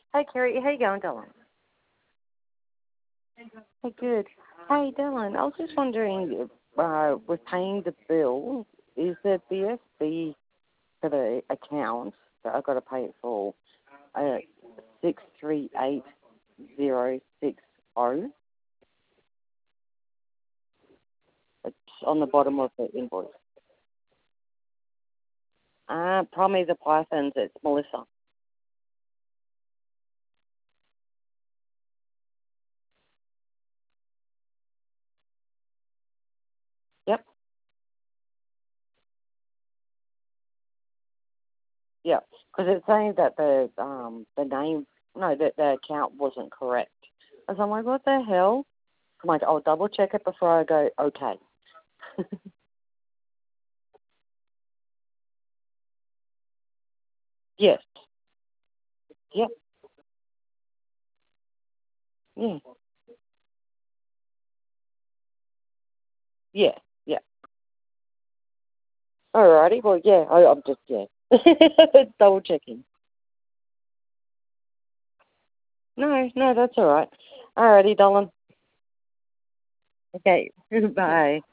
Hey, Carrie. How you going, Dylan? Hey, good. Hey, Dylan. I was just wondering, with paying the bill, is the BSB for the account that I've got to pay it for 638060? It's on the bottom of the invoice. Primary the Pythons. It's Melissa. Yep. Yep. Because it's saying that the name, no, that the account wasn't correct. I was like, what the hell? I'm like, I'll double check it before I go. Okay. Yes. Yep. Yeah. Yeah. Yeah. Alrighty. Well, yeah. I'm just double checking. No, no, that's all right. Alrighty, darling. Okay. Bye.